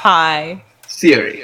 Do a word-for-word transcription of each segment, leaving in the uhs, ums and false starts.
Hi. Theory.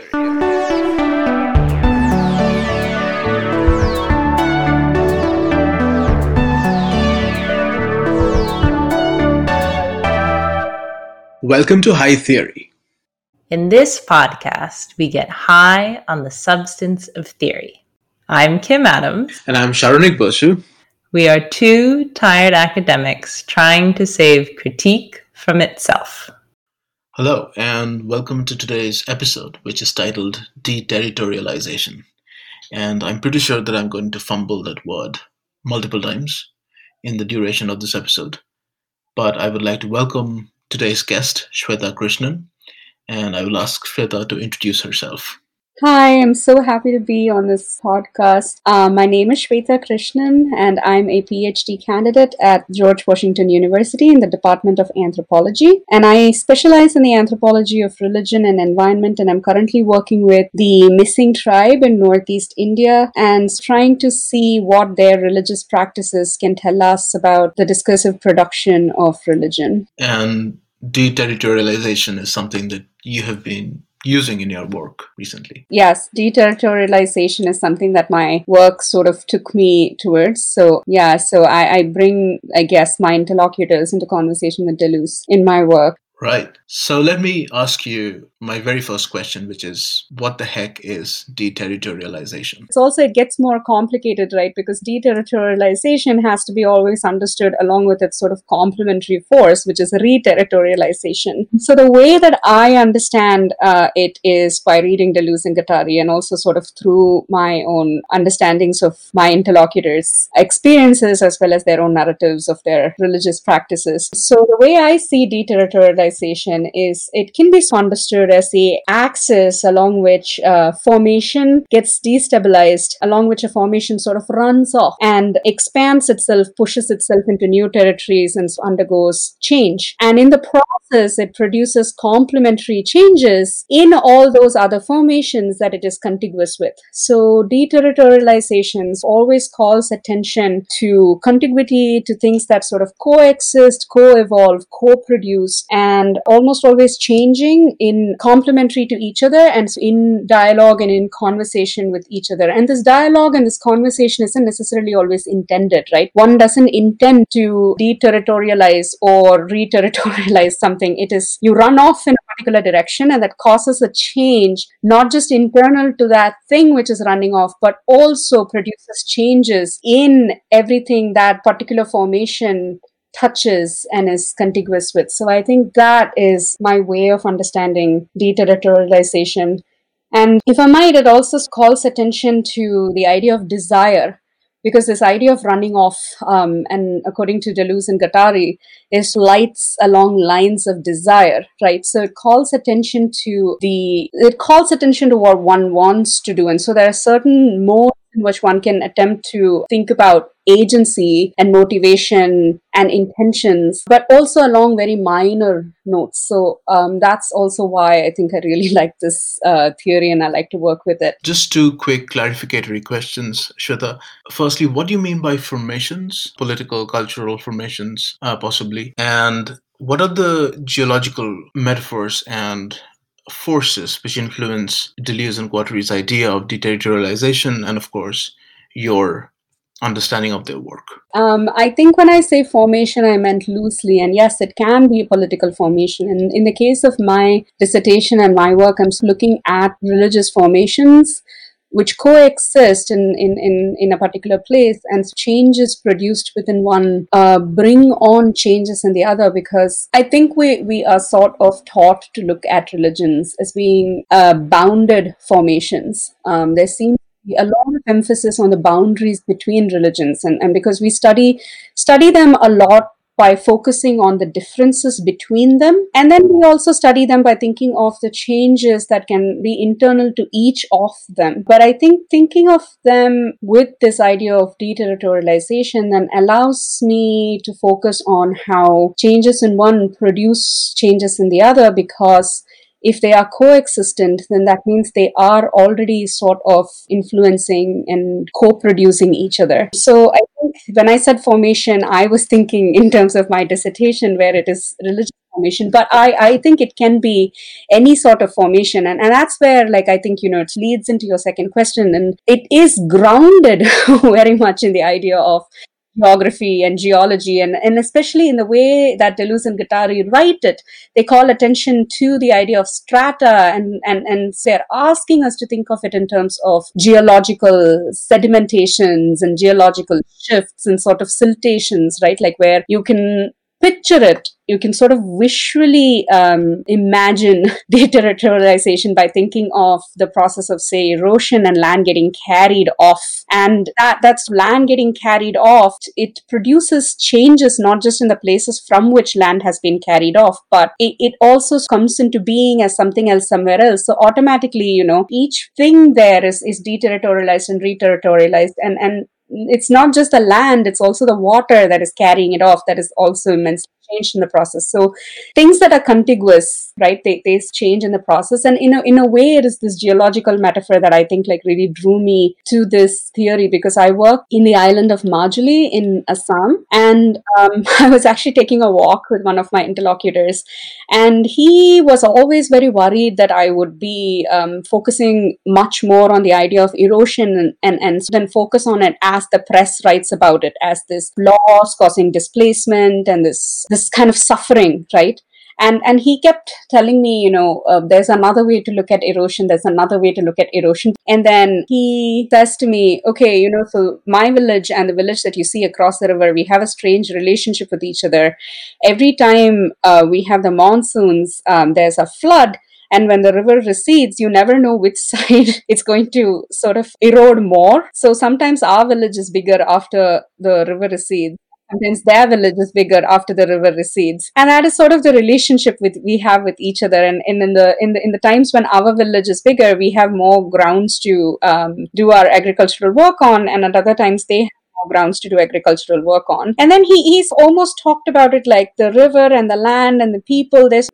Welcome to High Theory. In this podcast, we get high on the substance of theory. I'm Kim Adams. And I'm Sharonik Basu. We are two tired academics trying to save critique from itself. Hello, and welcome to today's episode, which is titled Deterritorialization. And I'm pretty sure that I'm going to fumble that word multiple times in the duration of this episode. But I would like to welcome today's guest, Shweta Krishnan, and I will ask Shweta to introduce herself. Hi, I'm so happy to be on this podcast. Uh, my name is Shweta Krishnan, and I'm a PhD candidate at George Washington University in the Department of Anthropology. And I specialize in the anthropology of religion and environment, and I'm currently working with the Missing tribe in Northeast India and trying to see what their religious practices can tell us about the discursive production of religion. And deterritorialization is something that you have been using in your work recently. Yes, deterritorialization is something that my work sort of took me towards. So yeah, so I, I bring, I guess, my interlocutors into conversation with Deleuze in my work. Right. So let me ask you my very first question, which is, what the heck is deterritorialization? It's also, it gets more complicated, right? Because deterritorialization has to be always understood along with its sort of complementary force, which is re-territorialization. So the way that I understand uh, it is by reading Deleuze and Guattari, and also sort of through my own understandings of my interlocutors' experiences as well as their own narratives of their religious practices. So the way I see deterritorialization is it can be understood as the axis along which uh, formation gets destabilized, along which a formation sort of runs off and expands itself, pushes itself into new territories and undergoes change. And in the process, it produces complementary changes in all those other formations that it is contiguous with. So deterritorialization always calls attention to contiguity, to things that sort of coexist, co-evolve, co-produce, and and almost always changing in complementary to each other and in dialogue and in conversation with each other. And this dialogue and this conversation isn't necessarily always intended, right? One doesn't intend to deterritorialize or re-territorialize something. It is, you run off in a particular direction and that causes a change, not just internal to that thing which is running off, but also produces changes in everything that particular formation touches and is contiguous with. So I think that is my way of understanding deterritorialization. And if I might, it also calls attention to the idea of desire, because this idea of running off, um, and according to Deleuze and Guattari, is lights along lines of desire, right? So it calls attention to the, it calls attention to what one wants to do. And so there are certain modes in which one can attempt to think about agency and motivation and intentions, but also along very minor notes. So um, that's also why I think I really like this uh, theory and I like to work with it. Just two quick clarificatory questions, Shweta. Firstly, what do you mean by formations, political, cultural formations, uh, possibly? And what are the geological metaphors and forces which influence Deleuze and Guattari's idea of deterritorialization and, of course, your understanding of their work? Um, I think when I say formation, I meant loosely. And yes, it can be a political formation. And in the case of my dissertation and my work, I'm looking at religious formations which coexist in, in, in, in a particular place, and changes produced within one uh, bring on changes in the other, because I think we, we are sort of taught to look at religions as being uh, bounded formations. Um, there seems a lot of emphasis on the boundaries between religions, and, and because we study study them a lot by focusing on the differences between them, and then we also study them by thinking of the changes that can be internal to each of them. But I think thinking of them with this idea of deterritorialization then allows me to focus on how changes in one produce changes in the other, because if they are coexistent, then that means they are already sort of influencing and co-producing each other. So I think when I said formation, I was thinking in terms of my dissertation where it is religious formation, but I, I think it can be any sort of formation. And, and that's where, like, I think, you know, it leads into your second question. And it is grounded very much in the idea of geography and geology, and, and especially in the way that Deleuze and Guattari write it. They call attention to the idea of strata, and, and, and they're asking us to think of it in terms of geological sedimentations and geological shifts and sort of siltations, right? Like where you can picture it, you can sort of visually um, imagine deterritorialization by thinking of the process of, say, erosion and land getting carried off. And that that's land getting carried off, it produces changes not just in the places from which land has been carried off, but it, it also comes into being as something else somewhere else. So automatically, you know, each thing there is, is deterritorialized and reterritorialized. And, and it's not just the land, it's also the water that is carrying it off that is also immensely changed in the process. So things that are contiguous, right, they, they change in the process. And in a, in a way, it is this geological metaphor that I think like really drew me to this theory, because I work in the island of Majuli in Assam. And um, I was actually taking a walk with one of my interlocutors, and he was always very worried that I would be um, focusing much more on the idea of erosion and, and, and then focus on it as the press writes about it, as this loss causing displacement and this this kind of suffering, right? And and he kept telling me, you know, uh, there's another way to look at erosion, there's another way to look at erosion. And then he says to me, okay, you know, so my village and the village that you see across the river, we have a strange relationship with each other. Every time uh, we have the monsoons, um, there's a flood. And when the river recedes, you never know which side it's going to sort of erode more. So sometimes our village is bigger after the river recedes. Sometimes their village is bigger after the river recedes. And that is sort of the relationship with we have with each other. And, and in the in the in the times when our village is bigger, we have more grounds to um, do our agricultural work on, and at other times they grounds to do agricultural work on. And then he he's almost talked about it like the river and the land and the people, there's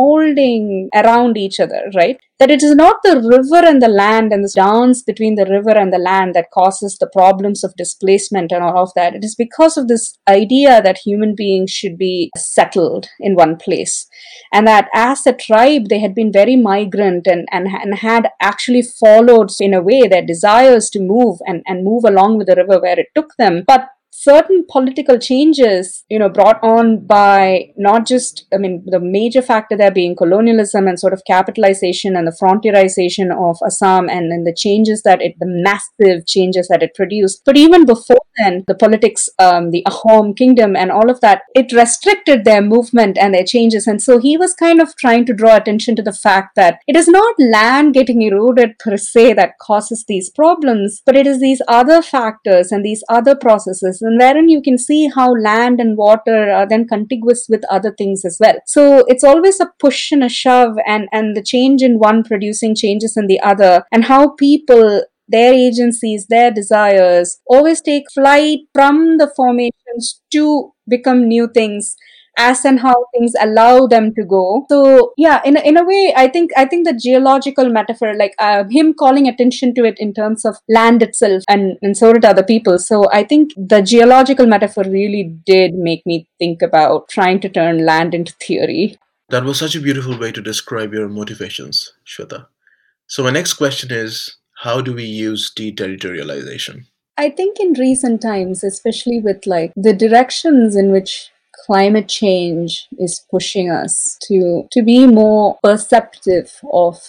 molding around each other, right? That it is not the river and the land and this dance between the river and the land that causes the problems of displacement and all of that. It is because of this idea that human beings should be settled in one place. And that as a tribe, they had been very migrant and, and, and had actually followed in a way their desires to move and, and move along with the river where it took them. But certain political changes, you know, brought on by not just, I mean, the major factor there being colonialism and sort of capitalization and the frontierization of Assam and, and the changes that it, the massive changes that it produced. But even before then, the politics, um, the Ahom kingdom and all of that, it restricted their movement and their changes. And so he was kind of trying to draw attention to the fact that it is not land getting eroded per se that causes these problems, but it is these other factors and these other processes, and wherein you can see how land and water are then contiguous with other things as well. So it's always a push and a shove, and, and the change in one producing changes in the other, and how people, their agencies, their desires always take flight from the formations to become new things, as and how things allow them to go. So yeah, in a, in a way, I think I think the geological metaphor, like uh, him calling attention to it in terms of land itself, and, and so did other people. So I think the geological metaphor really did make me think about trying to turn land into theory. That was such a beautiful way to describe your motivations, Shweta. So my next question is, how do we use deterritorialization? I think in recent times, especially with like the directions in which climate change is pushing us to, to be more perceptive of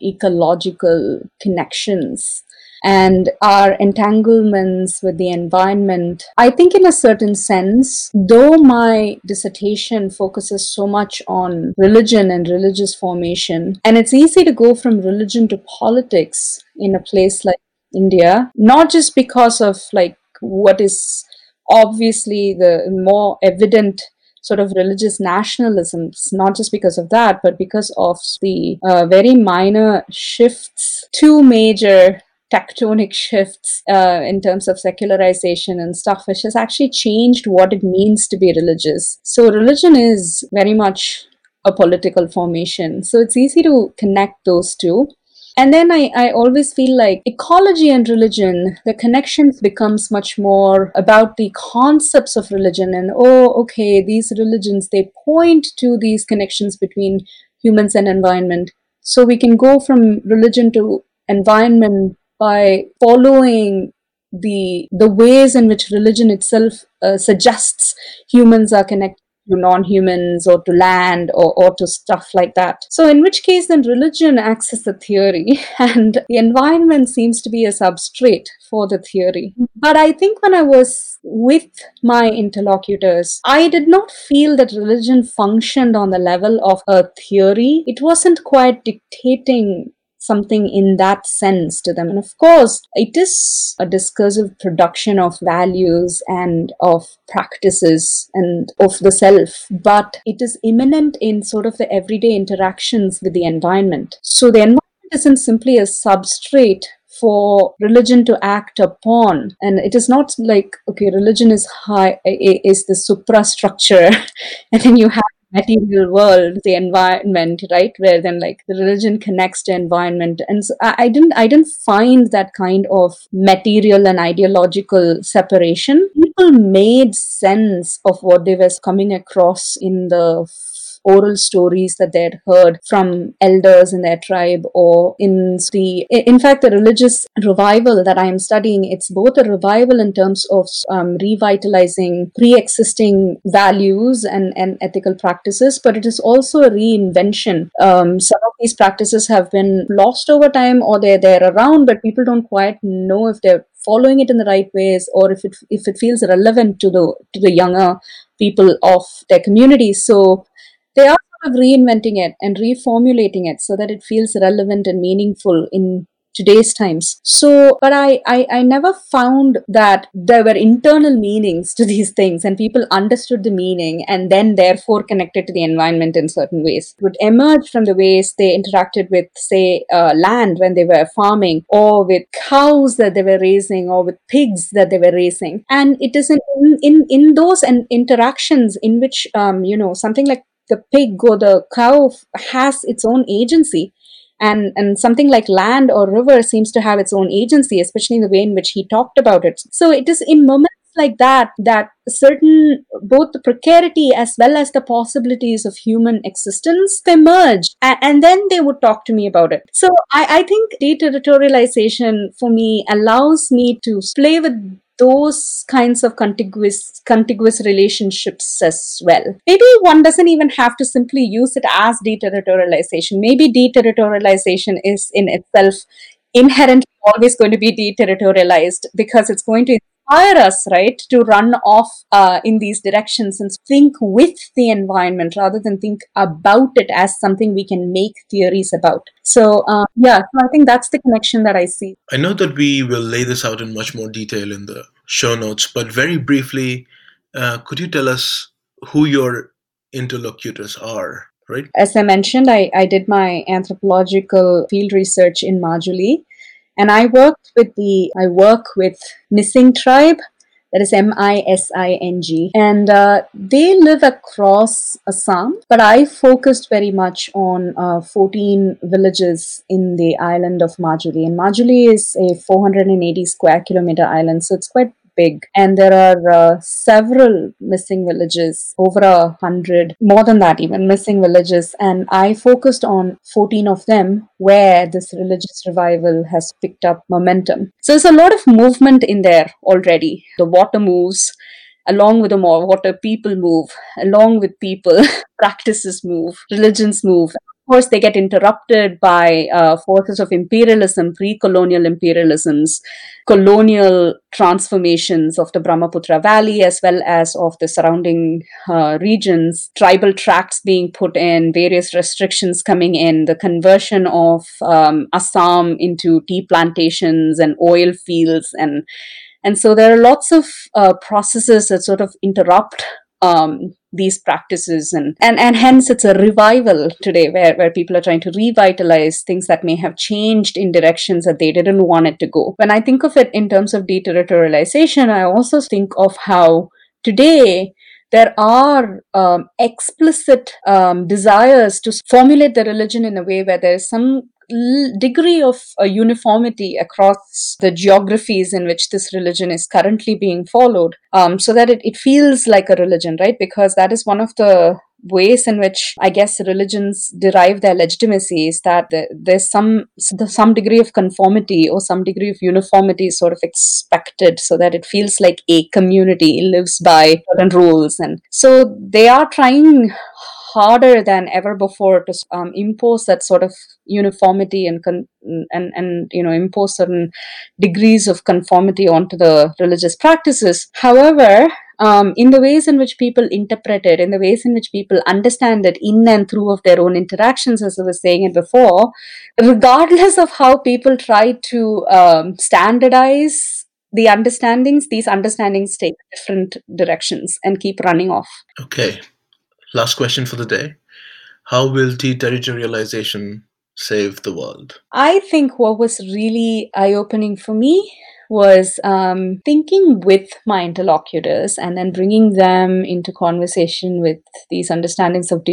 ecological connections and our entanglements with the environment. I think in a certain sense, though my dissertation focuses so much on religion and religious formation, and it's easy to go from religion to politics in a place like India, not just because of like what is obviously the more evident sort of religious nationalisms, not just because of that, but because of the uh, very minor shifts, two major tectonic shifts uh, in terms of secularization and stuff, which has actually changed what it means to be religious. So religion is very much a political formation. So it's easy to connect those two. And then I, I always feel like ecology and religion, the connections becomes much more about the concepts of religion. And, oh, okay, these religions, they point to these connections between humans and environment. So we can go from religion to environment by following the the ways in which religion itself uh, suggests humans are connected to non-humans or to land or, or to stuff like that. So in which case then religion acts as a theory and the environment seems to be a substrate for the theory. But I think when I was with my interlocutors, I did not feel that religion functioned on the level of a theory. It wasn't quite dictating something in that sense to them. And of course, it is a discursive production of values and of practices and of the self, but it is immanent in sort of the everyday interactions with the environment. So the environment isn't simply a substrate for religion to act upon, and it is not like, okay, religion is high, is the suprastructure and then you have material world, the environment, right, where then like the religion connects to environment. And so I, I didn't I didn't find that kind of material and ideological separation. People made sense of what they were coming across in the oral stories that they had heard from elders in their tribe, or in the, in fact, the religious revival that I am studying, it's both a revival in terms of um, revitalizing pre-existing values and, and ethical practices, but it is also a reinvention. Um, some of these practices have been lost over time, or they're, they're around, but people don't quite know if they're following it in the right ways, or if it if it feels relevant to the to the younger people of their communities. So they are sort of reinventing it and reformulating it so that it feels relevant and meaningful in today's times. So, but I, I, I never found that there were internal meanings to these things and people understood the meaning and then therefore connected to the environment in certain ways. It would emerge from the ways they interacted with, say, uh, land when they were farming, or with cows that they were raising, or with pigs that they were raising. And it is in, in, in those and interactions in which, um, you know, something like the pig or the cow has its own agency. And, and something like land or river seems to have its own agency, especially in the way in which he talked about it. So it is in moments like that that certain, both the precarity as well as the possibilities of human existence emerge. And, and then they would talk to me about it. So I, I think deterritorialization for me allows me to play with those kinds of contiguous contiguous relationships as well. Maybe one doesn't even have to simply use it as deterritorialization. Maybe deterritorialization is in itself inherently always going to be deterritorialized because it's going to inspire us, right, to run off uh, in these directions and think with the environment rather than think about it as something we can make theories about. So, uh, yeah, so I think that's the connection that I see. I know that we will lay this out in much more detail in the show notes, but very briefly, uh, could you tell us who your interlocutors are, right? As I mentioned, I, I did my anthropological field research in Majuli. And I worked with the, I work with Mising tribe, that is M I S I N G. And uh, they live across Assam, but I focused very much on uh, fourteen villages in the island of Majuli. And Majuli is a four hundred eighty square kilometer island, so it's quite big. And there are uh, several missing villages, over a hundred, more than that even, missing villages. And I focused on fourteen of them where this religious revival has picked up momentum. So there's a lot of movement in there already. The water moves. Along with the water, people move. Along with people, practices move, religions move. Of course, they get interrupted by uh, forces of imperialism, pre-colonial imperialisms, colonial transformations of the Brahmaputra Valley, as well as of the surrounding uh, regions, tribal tracts being put in, various restrictions coming in, the conversion of um, Assam into tea plantations and oil fields. And, and so there are lots of uh, processes that sort of interrupt um, these practices, and, and and hence it's a revival today where, where people are trying to revitalize things that may have changed in directions that they didn't want it to go. When I think of it in terms of deterritorialization, I also think of how today there are um, explicit um, desires to formulate the religion in a way where there is some degree of uh, uniformity across the geographies in which this religion is currently being followed, um, so that it, it feels like a religion, right? Because that is one of the ways in which I guess religions derive their legitimacy, is that there's some some degree of conformity or some degree of uniformity sort of expected, so that it feels like a community lives by certain rules. And so they are trying harder than ever before to um, impose that sort of uniformity and con- and and you know impose certain degrees of conformity onto the religious practices. However, um, in the ways in which people interpret it, in the ways in which people understand it in and through of their own interactions, as I was saying it before, regardless of how people try to um, standardize the understandings, these understandings take different directions and keep running off. Okay. Last question for the day. How will deterritorialization save the world? I think what was really eye-opening for me was um, thinking with my interlocutors and then bringing them into conversation with these understandings of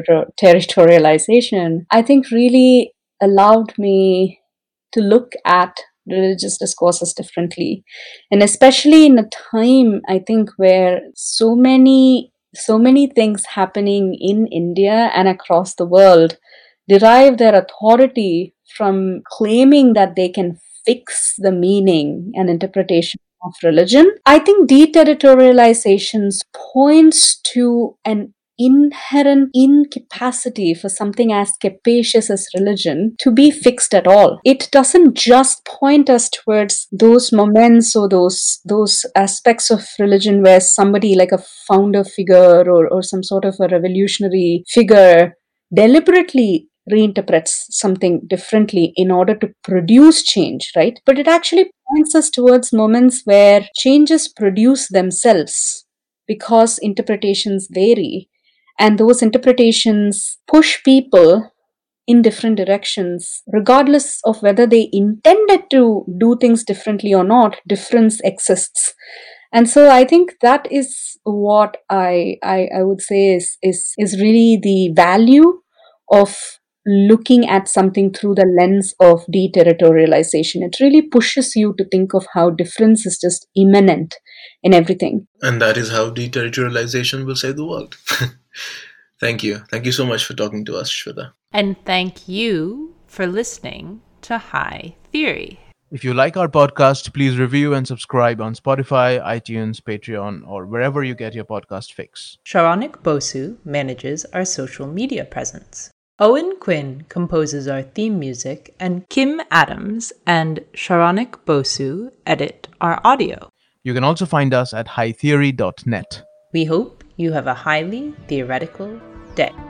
deterritorialization. I think really allowed me to look at religious discourses differently. And especially in a time, I think, where so many so many things happening in India and across the world derive their authority from claiming that they can fix the meaning and interpretation of religion. I think deterritorialization points to an inherent incapacity for something as capacious as religion to be fixed at all. It doesn't just point us towards those moments or those those aspects of religion where somebody like a founder figure or, or some sort of a revolutionary figure deliberately reinterprets something differently in order to produce change, right? But it actually points us towards moments where changes produce themselves because interpretations vary. And those interpretations push people in different directions. Regardless of whether they intended to do things differently or not, difference exists. And so I think that is what I I, I would say is, is is really the value of looking at something through the lens of deterritorialization. It really pushes you to think of how difference is just immanent in everything. And that is how deterritorialization will save the world. Thank you. Thank you so much for talking to us, Shweta. And thank you for listening to High Theory. If you like our podcast, please review and subscribe on Spotify, iTunes, Patreon, or wherever you get your podcast fix. Sharanik Bosu manages our social media presence. Owen Quinn composes our theme music, and Kim Adams and Sharanik Bosu edit our audio. You can also find us at high theory dot net. We hope you have a highly theoretical day.